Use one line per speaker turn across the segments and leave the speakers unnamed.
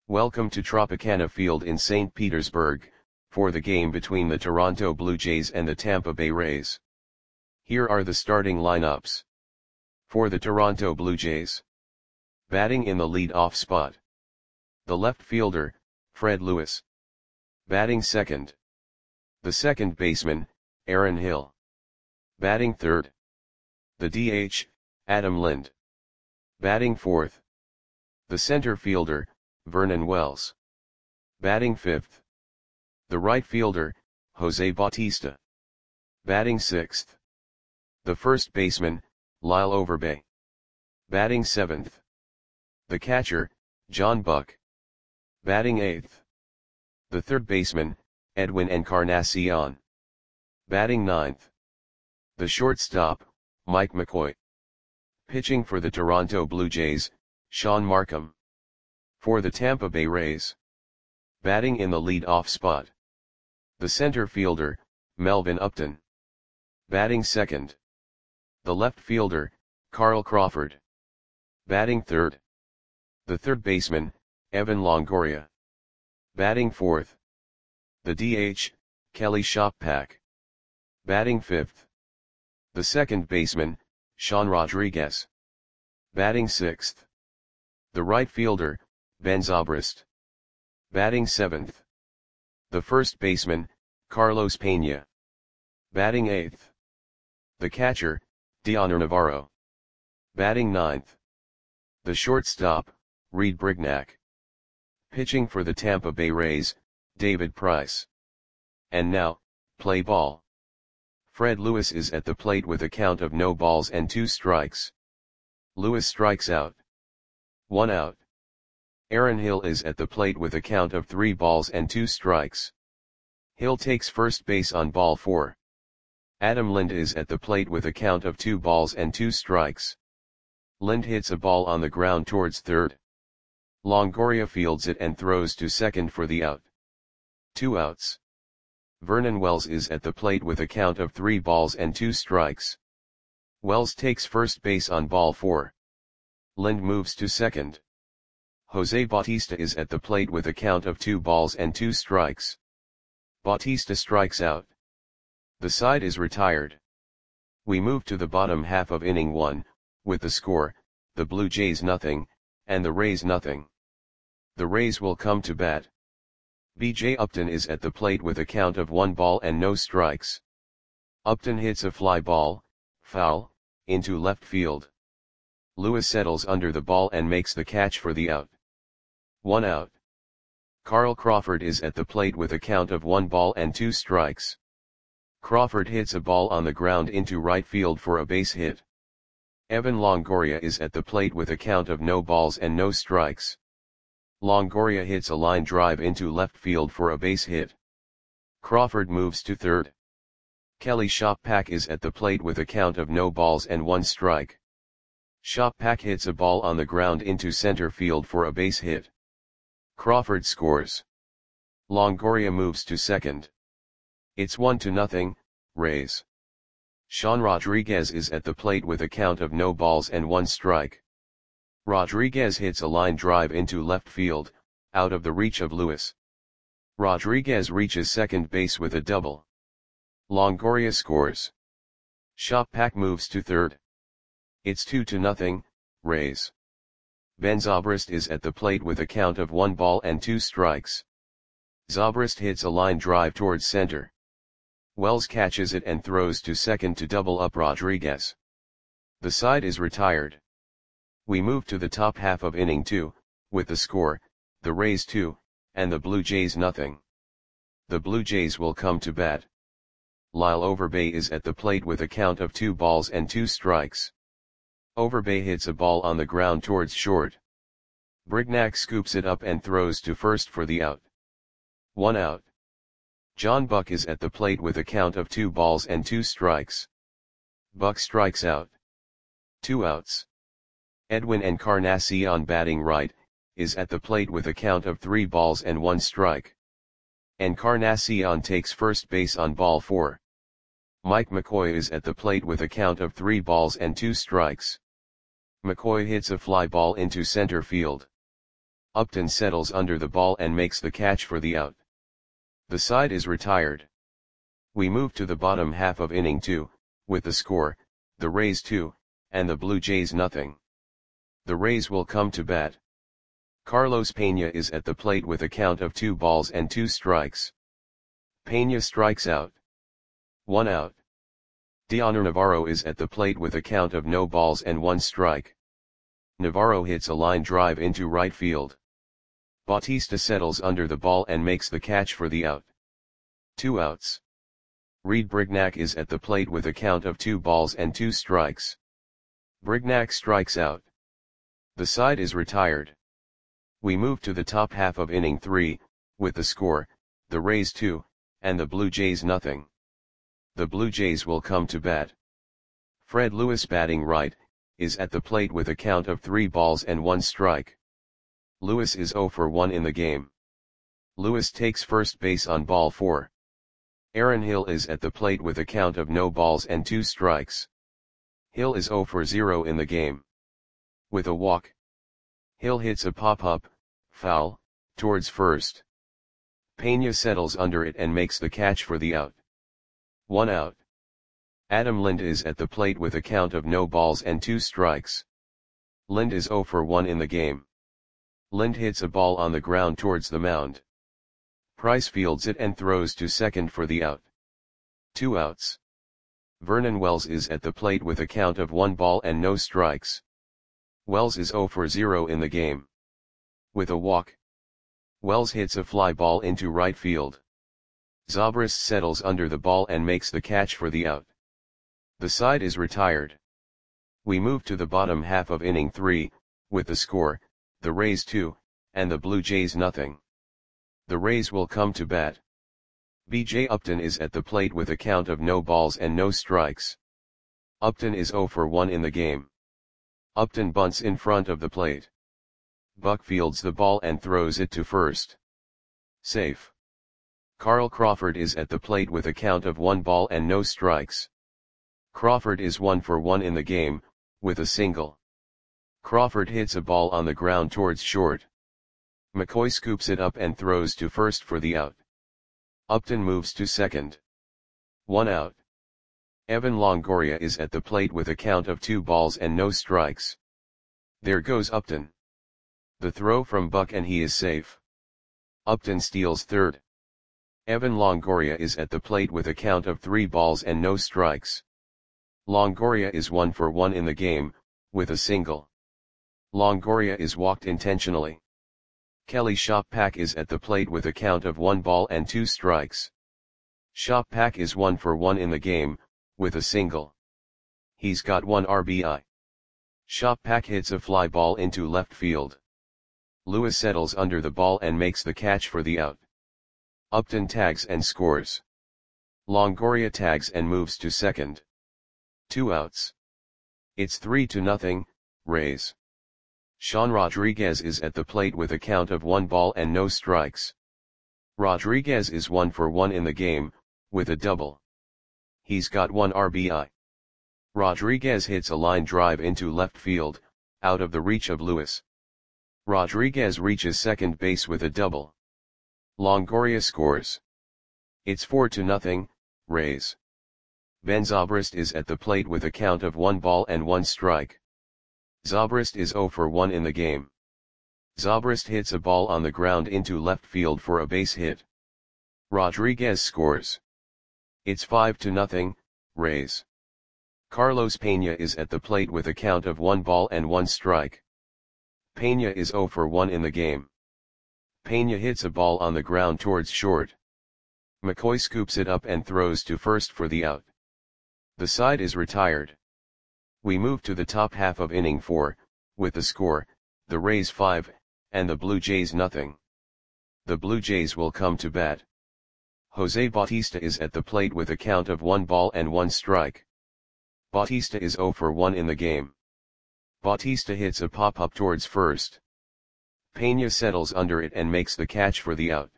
Welcome to Tropicana Field in St. Petersburg, for the game between the Toronto Blue Jays and the Tampa Bay Rays. Here are the starting lineups. For the Toronto Blue Jays. Batting in the lead-off spot. The left fielder, Fred Lewis. Batting second. The second baseman, Aaron Hill. Batting third. The DH, Adam Lind. Batting fourth. The center fielder, Vernon Wells. Batting fifth. The right fielder, Jose Bautista. Batting sixth. The first baseman, Lyle Overbay. Batting seventh. The catcher, John Buck. Batting eighth. The third baseman, Edwin Encarnacion. Batting ninth. The shortstop, Mike McCoy. Pitching for the Toronto Blue Jays, Sean Markham. For the Tampa Bay Rays. Batting in the lead-off spot. The center fielder, Melvin Upton. Batting second. The left fielder, Carl Crawford. Batting third. The third baseman, Evan Longoria. Batting fourth. The DH, Kelly Shoppak. Batting fifth. The second baseman, Sean Rodriguez. Batting sixth. The right fielder, Ben Zobrist. Batting seventh. The first baseman, Carlos Pena. Batting eighth. The catcher, Dioner Navarro. Batting ninth. The shortstop, Reed Brignac. Pitching for the Tampa Bay Rays, David Price. And now, play ball. Fred Lewis is at the plate with a count of no balls and 2 strikes. Lewis strikes out. 1 out. Aaron Hill is at the plate with a count of 3 balls and 2 strikes. Hill takes first base on ball 4. Adam Lind is at the plate with a count of 2 balls and 2 strikes. Lind hits a ball on the ground towards third. Longoria fields it and throws to second for the out. 2 outs. Vernon Wells is at the plate with a count of 3 balls and 2 strikes. Wells takes first base on ball 4. Lind moves to second. Jose Bautista is at the plate with a count of 2 balls and 2 strikes. Bautista strikes out. The side is retired. We move to the bottom half of inning 1, with the score, the Blue Jays nothing, and the Rays nothing. The Rays will come to bat. B.J. Upton is at the plate with a count of 1 ball and no strikes. Upton hits a fly ball, foul, into left field. Lewis settles under the ball and makes the catch for the out. 1 out. Carl Crawford is at the plate with a count of 1 ball and 2 strikes. Crawford hits a ball on the ground into right field for a base hit. Evan Longoria is at the plate with a count of no balls and no strikes. Longoria hits a line drive into left field for a base hit. Crawford moves to third. Kelly Shoppak is at the plate with a count of no balls and 1 strike. Shoppak hits a ball on the ground into center field for a base hit. Crawford scores. Longoria moves to second. It's 1-0, Rays. Sean Rodriguez is at the plate with a count of no balls and 1 strike. Rodriguez hits a line drive into left field, out of the reach of Lewis. Rodriguez reaches second base with a double. Longoria scores. Shoppak moves to third. It's 2-0, Rays. Ben Zobrist is at the plate with a count of 1 ball and 2 strikes. Zobrist hits a line drive towards center. Wells catches it and throws to second to double up Rodriguez. The side is retired. We move to the top half of inning 2, with the score, the Rays 2, and the Blue Jays nothing. The Blue Jays will come to bat. Lyle Overbay is at the plate with a count of 2 balls and 2 strikes. Overbay hits a ball on the ground towards short. Brignac scoops it up and throws to first for the out. 1 out. John Buck is at the plate with a count of 2 balls and 2 strikes. Buck strikes out. 2 outs. Edwin Encarnacion batting right, is at the plate with a count of 3 balls and 1 strike. Encarnacion takes first base on ball 4. Mike McCoy is at the plate with a count of 3 balls and 2 strikes. McCoy hits a fly ball into center field. Upton settles under the ball and makes the catch for the out. The side is retired. We move to the bottom half of inning 2, with the score, the Rays 2, and the Blue Jays nothing. The Rays will come to bat. Carlos Pena is at the plate with a count of 2 balls and 2 strikes. Pena strikes out. 1 out. Dioner Navarro is at the plate with a count of no balls and 1 strike. Navarro hits a line drive into right field. Bautista settles under the ball and makes the catch for the out. 2 outs. Reed Brignac is at the plate with a count of 2 balls and 2 strikes. Brignac strikes out. The side is retired. We move to the top half of inning 3, with the score, the Rays 2, and the Blue Jays nothing. The Blue Jays will come to bat. Fred Lewis, batting right, is at the plate with a count of 3 balls and 1 strike. Lewis is 0 for 1 in the game. Lewis takes first base on ball 4. Aaron Hill is at the plate with a count of no balls and 2 strikes. Hill is 0 for 0 in the game. With a walk, Hill hits a pop-up, foul, towards first. Pena settles under it and makes the catch for the out. 1 out. Adam Lind is at the plate with a count of no balls and 2 strikes. Lind is 0 for 1 in the game. Lind hits a ball on the ground towards the mound. Price fields it and throws to second for the out. 2 outs. Vernon Wells is at the plate with a count of 1 ball and no strikes. Wells is 0 for 0 in the game. With a walk, Wells hits a fly ball into right field. Zobrist settles under the ball and makes the catch for the out. The side is retired. We move to the bottom half of inning 3, with the score, the Rays 2, and the Blue Jays nothing. The Rays will come to bat. B.J. Upton is at the plate with a count of no balls and no strikes. Upton is 0 for 1 in the game. Upton bunts in front of the plate. Buck fields the ball and throws it to first. Safe. Carl Crawford is at the plate with a count of 1 ball and no strikes. Crawford is 1 for 1 in the game, with a single. Crawford hits a ball on the ground towards short. McCoy scoops it up and throws to first for the out. Upton moves to second. 1 out. Evan Longoria is at the plate with a count of 2 balls and no strikes. There goes Upton. The throw from Buck and he is safe. Upton steals third. Evan Longoria is at the plate with a count of 3 balls and no strikes. Longoria is 1 for 1 in the game, with a single. Longoria is walked intentionally. Kelly Shoppack is at the plate with a count of 1 ball and 2 strikes. Shoppack is 1 for 1 in the game, with a single. He's got 1 RBI. Shoppack hits a fly ball into left field. Lewis settles under the ball and makes the catch for the out. Upton tags and scores. Longoria tags and moves to second. 2 outs. It's 3-0, Rays. Sean Rodriguez is at the plate with a count of 1 ball and no strikes. Rodriguez is 1 for 1 in the game, with a double. He's got 1 RBI. Rodriguez hits a line drive into left field, out of the reach of Lewis. Rodriguez reaches second base with a double. Longoria scores. It's 4-0, Rays. Ben Zobrist is at the plate with a count of 1 ball and 1 strike. Zobrist is 0 for 1 in the game. Zobrist hits a ball on the ground into left field for a base hit. Rodriguez scores. It's 5-0, Rays. Carlos Pena is at the plate with a count of 1 ball and 1 strike. Pena is 0 for 1 in the game. Pena hits a ball on the ground towards short. McCoy scoops it up and throws to first for the out. The side is retired. We move to the top half of inning 4, with the score, the Rays 5, and the Blue Jays nothing. The Blue Jays will come to bat. Jose Bautista is at the plate with a count of 1 ball and 1 strike. Bautista is 0 for 1 in the game. Bautista hits a pop-up towards first. Pena settles under it and makes the catch for the out.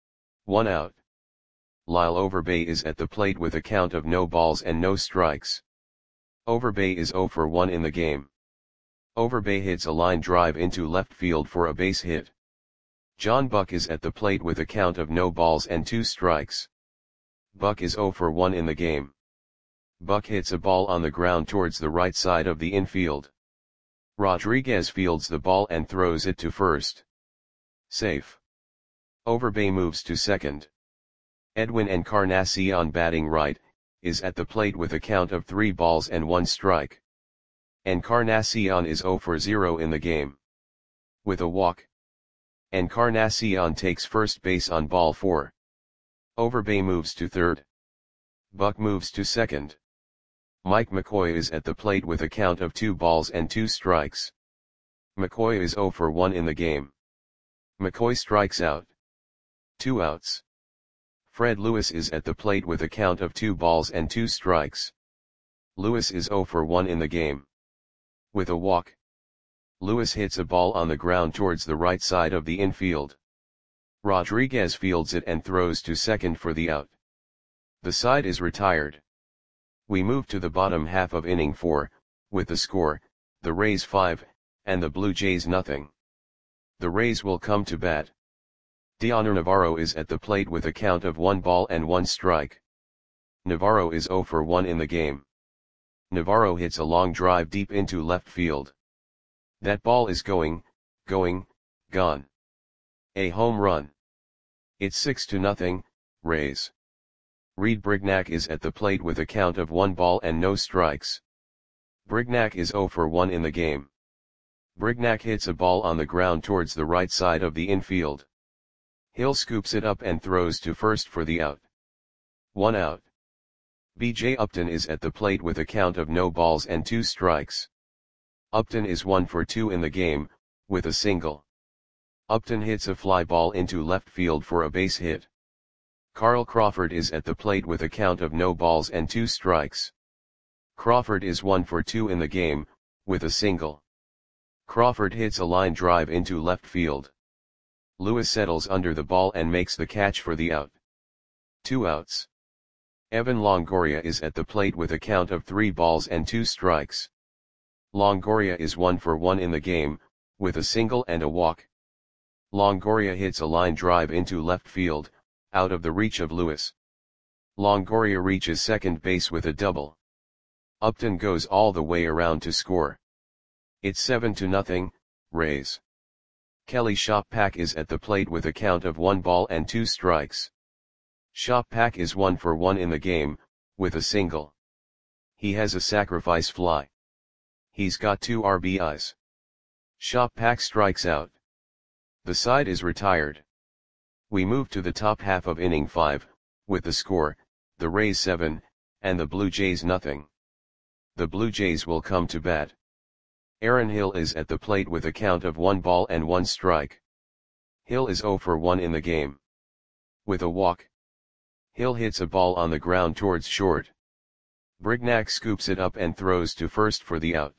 1 out. Lyle Overbay is at the plate with a count of no balls and no strikes. Overbay is 0 for 1 in the game. Overbay hits a line drive into left field for a base hit. John Buck is at the plate with a count of no balls and 2 strikes. Buck is 0 for 1 in the game. Buck hits a ball on the ground towards the right side of the infield. Rodriguez fields the ball and throws it to first. Safe. Overbay moves to second. Edwin Encarnacion, batting right, is at the plate with a count of 3 balls and 1 strike. Encarnacion is 0 for 0 in the game. With a walk, Encarnacion takes first base on ball 4. Overbay moves to third. Buck moves to second. Mike McCoy is at the plate with a count of 2 balls and 2 strikes. McCoy is 0 for 1 in the game. McCoy strikes out. 2 outs. Fred Lewis is at the plate with a count of 2 balls and 2 strikes. Lewis is 0 for 1 in the game. With a walk, Lewis hits a ball on the ground towards the right side of the infield. Rodriguez fields it and throws to second for the out. The side is retired. We move to the bottom half of inning 4, with the score, the Rays 5, and the Blue Jays nothing. The Rays will come to bat. Dioner Navarro is at the plate with a count of 1 ball and 1 strike. Navarro is 0 for 1 in the game. Navarro hits a long drive deep into left field. That ball is going, gone. A home run. It's 6-0, Rays. Reed Brignac is at the plate with a count of 1 ball and no strikes. Brignac is 0 for 1 in the game. Brignac hits a ball on the ground towards the right side of the infield. Hill scoops it up and throws to first for the out. 1 out. B.J. Upton is at the plate with a count of no balls and 2 strikes. Upton is 1 for 2 in the game, with a single. Upton hits a fly ball into left field for a base hit. Carl Crawford is at the plate with a count of no balls and 2 strikes. Crawford is 1 for 2 in the game, with a single. Crawford hits a line drive into left field. Lewis settles under the ball and makes the catch for the out. 2 outs. Evan Longoria is at the plate with a count of 3 balls and 2 strikes. Longoria is 1 for 1 in the game, with a single and a walk. Longoria hits a line drive into left field, out of the reach of Lewis. Longoria reaches second base with a double. Upton goes all the way around to score. It's 7-0, Rays. Kelly Shoppack is at the plate with a count of 1 ball and 2 strikes. Shoppack is 1 for 1 in the game, with a single. He has a sacrifice fly. He's got 2 RBIs. Shoppack strikes out. The side is retired. We move to the top half of inning 5, with the score, the Rays 7, and the Blue Jays nothing. The Blue Jays will come to bat. Aaron Hill is at the plate with a count of 1 ball and 1 strike. Hill is 0 for 1 in the game. With a walk, Hill hits a ball on the ground towards short. Brignac scoops it up and throws to first for the out.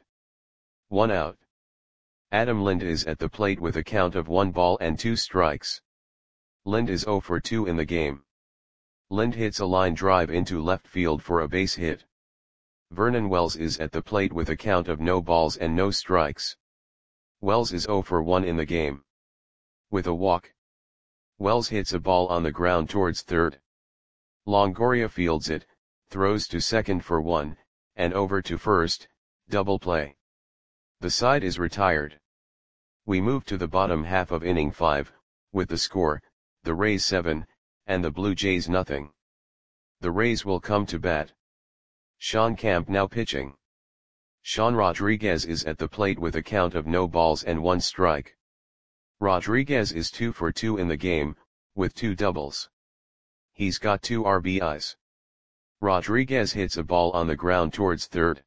1 out. Adam Lind is at the plate with a count of 1 ball and 2 strikes. Lind is 0 for 2 in the game. Lind hits a line drive into left field for a base hit. Vernon Wells is at the plate with a count of no balls and no strikes. Wells is 0 for 1 in the game. With a walk, Wells hits a ball on the ground towards third. Longoria fields it, throws to second for 1, and over to first, double play. The side is retired. We move to the bottom half of inning 5, with the score, the Rays 7, and the Blue Jays nothing. The Rays will come to bat. Sean Camp now pitching. Sean Rodriguez is at the plate with a count of no balls and 1 strike. Rodriguez is 2 for 2 in the game, with 2 doubles. He's got 2 RBIs. Rodriguez hits a ball on the ground towards third.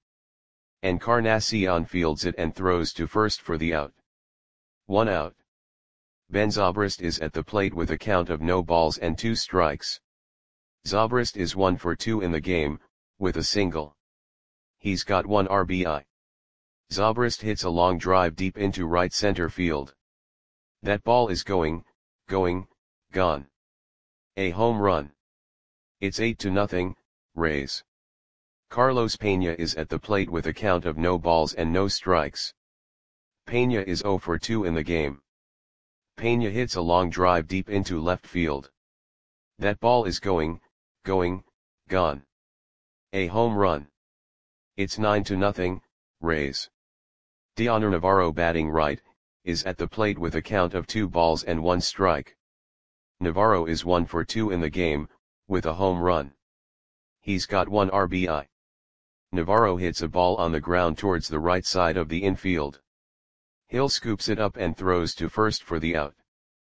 Encarnacion fields it and throws to first for the out. 1 out. Ben Zobrist is at the plate with a count of no balls and 2 strikes. Zobrist is 1 for 2 in the game, with a single. He's got 1 RBI. Zobrist hits a long drive deep into right center field. That ball is going, gone. A home run. It's 8-0, Rays. Carlos Pena is at the plate with a count of no balls and no strikes. Pena is 0 for 2 in the game. Pena hits a long drive deep into left field. That ball is going, gone. A home run. It's 9-0, Rays. Dioner Navarro batting right, is at the plate with a count of 2 balls and 1 strike. Navarro is 1 for 2 in the game, with a home run. He's got 1 RBI. Navarro hits a ball on the ground towards the right side of the infield. Hill scoops it up and throws to first for the out.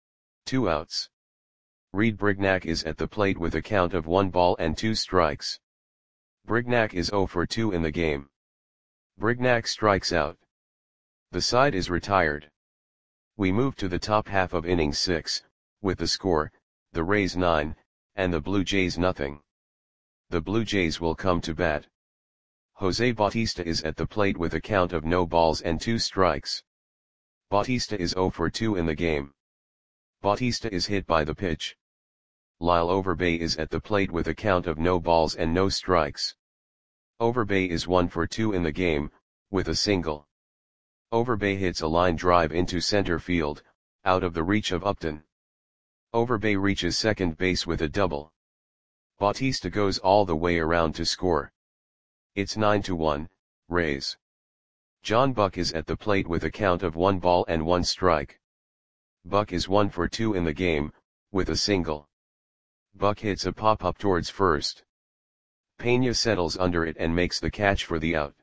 2 outs. Reed Brignac is at the plate with a count of 1 ball and 2 strikes. Brignac is 0 for 2 in the game. Brignac strikes out. The side is retired. We move to the top half of inning 6, with the score, the Rays 9, and the Blue Jays nothing. The Blue Jays will come to bat. Jose Bautista is at the plate with a count of no balls and 2 strikes. Bautista is 0 for 2 in the game. Bautista is hit by the pitch. Lyle Overbay is at the plate with a count of no balls and no strikes. Overbay is 1 for 2 in the game, with a single. Overbay hits a line drive into center field, out of the reach of Upton. Overbay reaches second base with a double. Bautista goes all the way around to score. It's 9-1, Rays. John Buck is at the plate with a count of 1 ball and 1 strike. Buck is 1 for 2 in the game, with a single. Buck hits a pop-up towards first. Pena settles under it and makes the catch for the out.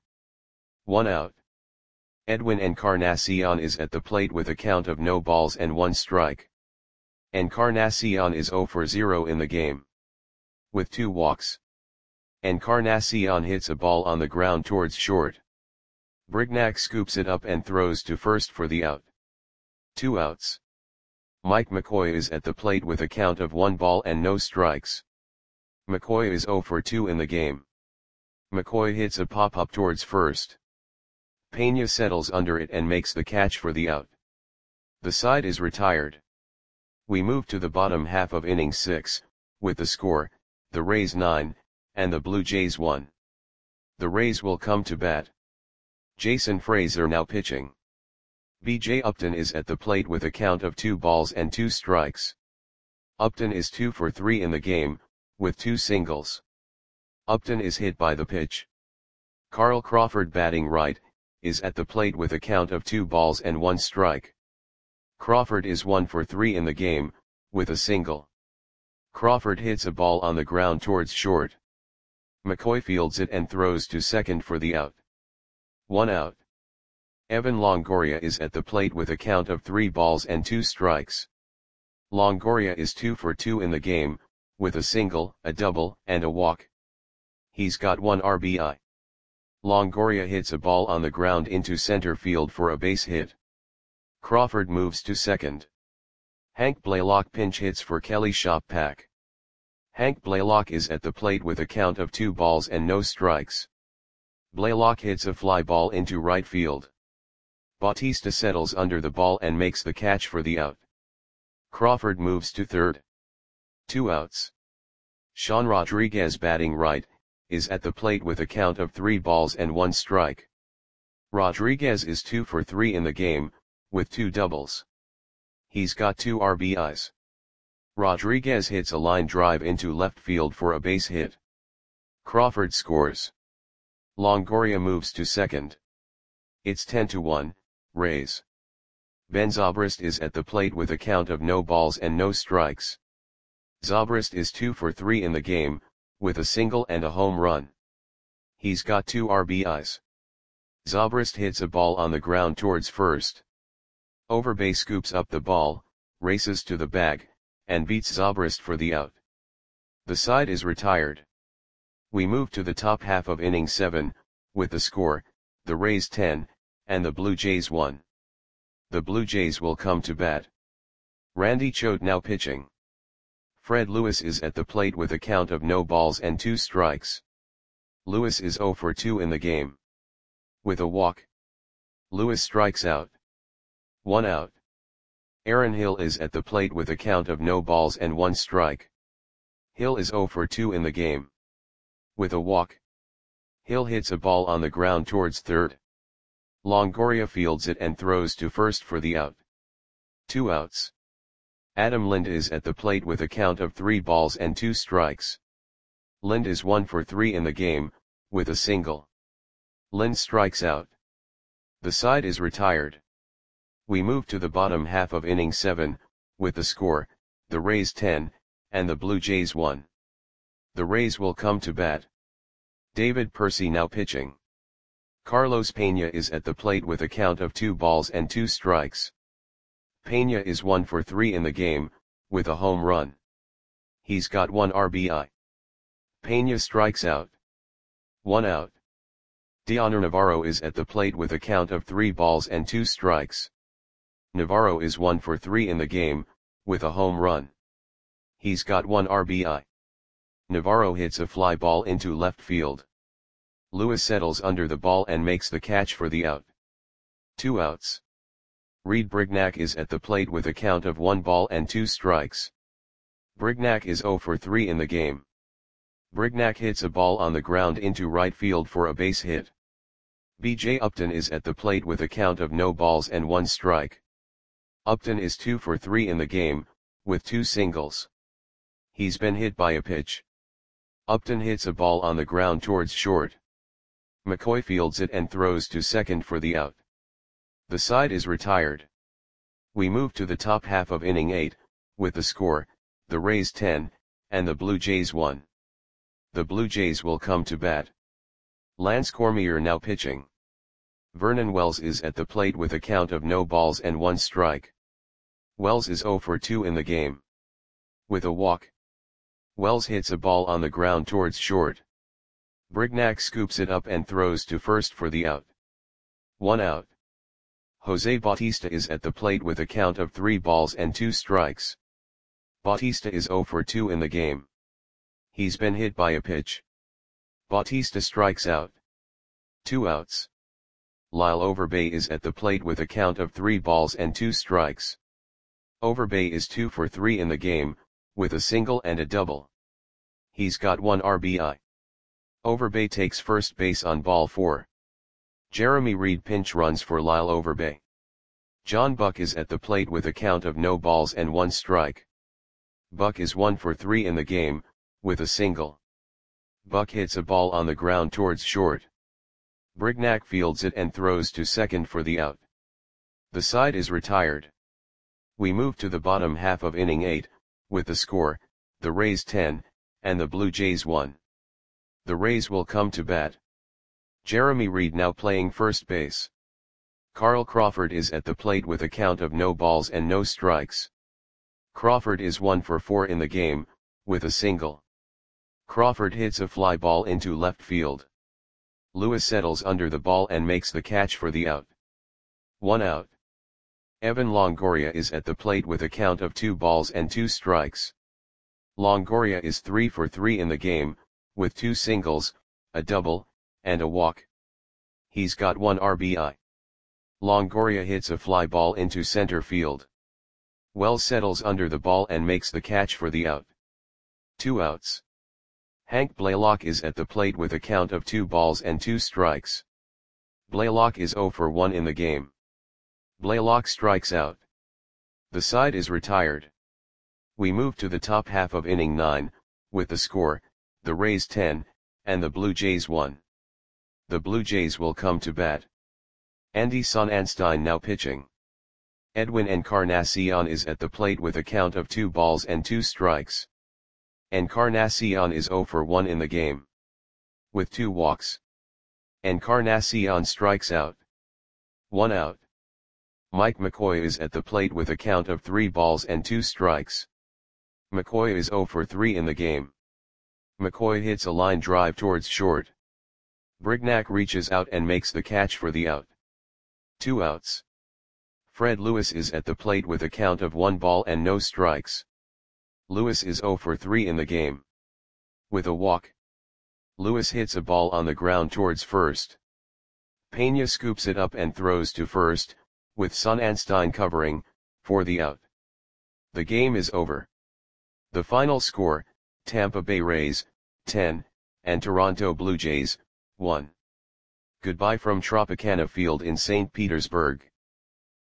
1 out. Edwin Encarnacion is at the plate with a count of no balls and 1 strike. Encarnacion is 0 for 0 in the game. With 2 walks. Encarnacion hits a ball on the ground towards short. Brignac scoops it up and throws to first for the out. 2 outs. Mike McCoy is at the plate with a count of 1 ball and no strikes. McCoy is 0 for 2 in the game. McCoy hits a pop-up towards first. Pena settles under it and makes the catch for the out. The side is retired. We move to the bottom half of inning 6, with the score, the Rays 9, and the Blue Jays 1. The Rays will come to bat. Jason Frazier now pitching. B.J. Upton is at the plate with a count of 2 balls and 2 strikes. Upton is 2 for 3 in the game, with 2 singles. Upton is hit by the pitch. Carl Crawford batting right, is at the plate with a count of 2 balls and 1 strike. Crawford is 1 for 3 in the game, with a single. Crawford hits a ball on the ground towards short. McCoy fields it and throws to second for the out. 1 out. Evan Longoria is at the plate with a count of 3 balls and 2 strikes. Longoria is 2 for 2 in the game, with a single, a double, and a walk. He's got 1 RBI. Longoria hits a ball on the ground into center field for a base hit. Crawford moves to second. Hank Blaylock pinch hits for Kelly Shoppack. Hank Blaylock is at the plate with a count of 2 balls and no strikes. Blaylock hits a fly ball into right field. Bautista settles under the ball and makes the catch for the out. Crawford moves to third. 2 outs. Sean Rodriguez batting right, is at the plate with a count of 3 balls and 1 strike. Rodriguez is 2 for 3 in the game, with 2 doubles. He's got 2 RBIs. Rodriguez hits a line drive into left field for a base hit. Crawford scores. Longoria moves to second. It's 10-1, Rays. Ben Zobrist is at the plate with a count of no balls and no strikes. Zobrist is 2 for 3 in the game, with a single and a home run. He's got 2 RBIs. Zobrist hits a ball on the ground towards first. Overbay scoops up the ball, races to the bag, and beats Zobrist for the out. The side is retired. We move to the top half of inning 7, with the score, the Rays 10, and the Blue Jays 1. The Blue Jays will come to bat. Randy Choate now pitching. Fred Lewis is at the plate with a count of no balls and 2 strikes. Lewis is 0 for 2 in the game. With a walk. Lewis strikes out. 1 out. Aaron Hill is at the plate with a count of no balls and 1 strike. Hill is 0 for 2 in the game. With a walk. Hill hits a ball on the ground towards third. Longoria fields it and throws to first for the out. 2 outs. Adam Lind is at the plate with a count of 3 balls and 2 strikes. Lind is 1 for 3 in the game, with a single. Lind strikes out. The side is retired. We move to the bottom half of inning 7, with the score, the Rays 10, and the Blue Jays 1. The Rays will come to bat. David Percy now pitching. Carlos Pena is at the plate with a count of 2 balls and 2 strikes. Pena is 1 for 3 in the game, with a home run. He's got 1 RBI. Pena strikes out. 1 out. Dioner Navarro is at the plate with a count of 3 balls and 2 strikes. Navarro is 1 for 3 in the game, with a home run. He's got 1 RBI. Navarro hits a fly ball into left field. Lewis settles under the ball and makes the catch for the out. 2 outs. Reed Brignac is at the plate with a count of 1 ball and 2 strikes. Brignac is 0 for 3 in the game. Brignac hits a ball on the ground into right field for a base hit. B.J. Upton is at the plate with a count of no balls and 1 strike. Upton is 2 for 3 in the game, with 2 singles. He's been hit by a pitch. Upton hits a ball on the ground towards short. McCoy fields it and throws to second for the out. The side is retired. We move to the top half of inning 8, with the score, the Rays 10, and the Blue Jays 1. The Blue Jays will come to bat. Lance Cormier now pitching. Vernon Wells is at the plate with a count of no balls and 1 strike. Wells is 0 for 2 in the game. With a walk. Wells hits a ball on the ground towards short. Brignac scoops it up and throws to first for the out. 1 out. Jose Bautista is at the plate with a count of 3 balls and 2 strikes. Bautista is 0 for 2 in the game. He's been hit by a pitch. Bautista strikes out. 2 outs. Lyle Overbay is at the plate with a count of 3 balls and 2 strikes. Overbay is 2 for 3 in the game, with a single and a double. He's got 1 RBI. Overbay takes first base on ball 4. Jeremy Reed pinch runs for Lyle Overbay. John Buck is at the plate with a count of no balls and 1 strike. Buck is 1 for 3 in the game, with a single. Buck hits a ball on the ground towards short. Brignac fields it and throws to second for the out. The side is retired. We move to the bottom half of inning 8, with the score, the Rays 10, and the Blue Jays 1. The Rays will come to bat. Jeremy Reed now playing first base. Carl Crawford is at the plate with a count of no balls and no strikes. Crawford is 1 for 4 in the game, with a single. Crawford hits a fly ball into left field. Lewis settles under the ball and makes the catch for the out. 1 out. Evan Longoria is at the plate with a count of 2 balls and 2 strikes. Longoria is 3 for 3 in the game, with 2 singles, a double, and a walk. He's got 1 RBI. Longoria hits a fly ball into center field. Wells settles under the ball and makes the catch for the out. 2 outs. Hank Blaylock is at the plate with a count of 2 balls and 2 strikes. Blaylock is 0 for 1 in the game. Blaylock strikes out. The side is retired. We move to the top half of inning 9, with the score, the Rays 10, and the Blue Jays 1. The Blue Jays will come to bat. Andy Sonnanstine now pitching. Edwin Encarnacion is at the plate with a count of 2 balls and 2 strikes. Encarnacion is 0 for 1 in the game. With 2 walks. Encarnacion strikes out. 1 out. Mike McCoy is at the plate with a count of 3 balls and 2 strikes. McCoy is 0 for 3 in the game. McCoy hits a line drive towards short. Brignac reaches out and makes the catch for the out. 2 outs. Fred Lewis is at the plate with a count of 1 ball and no strikes. Lewis is 0 for 3 in the game. With a walk. Lewis hits a ball on the ground towards first. Pena scoops it up and throws to first, with Sonnanstine covering, for the out. The game is over. The final score, Tampa Bay Rays, 10, and Toronto Blue Jays, 1. Goodbye from Tropicana Field in St. Petersburg.